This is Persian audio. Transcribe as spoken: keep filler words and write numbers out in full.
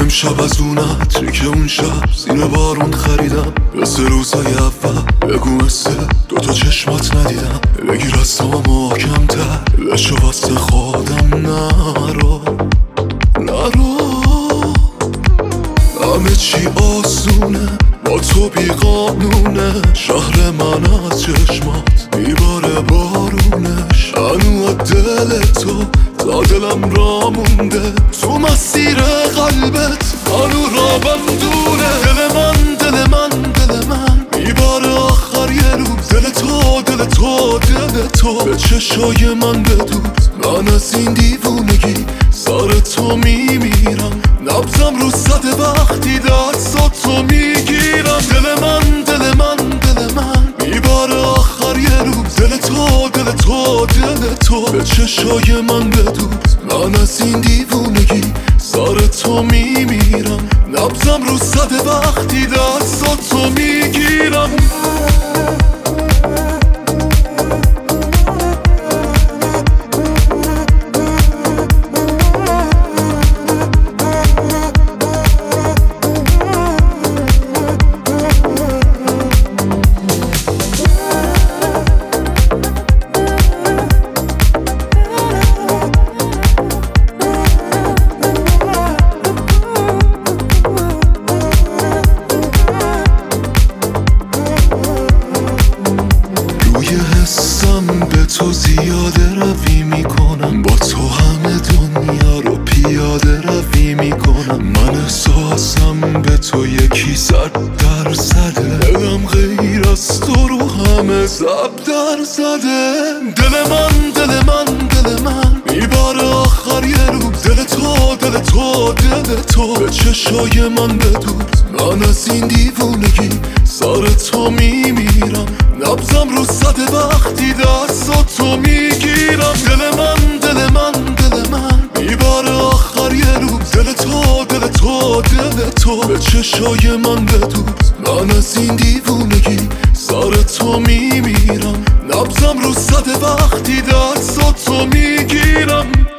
امشب از اون عطری که اون شب زیر بارون خریدم، مثل روزای اول بگو مثل دوتا چشمات ندیدم. بگیر از تو محکم‌تر بشو واسه خودم، نرو نرو. همه چی آسونه با تو بی قانونه، شهر من از چشمات میباره بارونش. هنو دل تو تا دلم را مونده، تو مسیر قلبت هنو را بندونه. دل من دل من دل من میباره آخر یه روز، دل تو دل تو دل تو به چشای من بدوز. من از این دیوونگی سر تو میمیرم، نبضم رو صده وقتی دست تو میگیرم. دل من دل من دل من میباره آخر یه روز، دل تو دل تو دل تو به چشای من بدوز. من از این دیوونگی سر تو میمیرم، نبضم رو صده وقتی دست تو میگیرم. حسم به تو زیاده روی میکنم، با تو همه دنیا رو پیاده روی میکنم. من احساسم به تو یکی صد درصده، دلم غیر از تو رو همه ضرب در زده. دل من دل من دل من میباره آخر یه روز، دل تو دل تو دل تو به چشای من بدوز. من از این دیوونگی سر تو میمیرم، نبضم رو صده وقتی دست تو میگیرم. دل من دل من دل من میباره آخر یه روز، دل تو دل تو دل تو به چشای من بدوز. من از این دیوونگی سر تو میمیرم، نبضم رو صده وقتی دست تو میگیرم.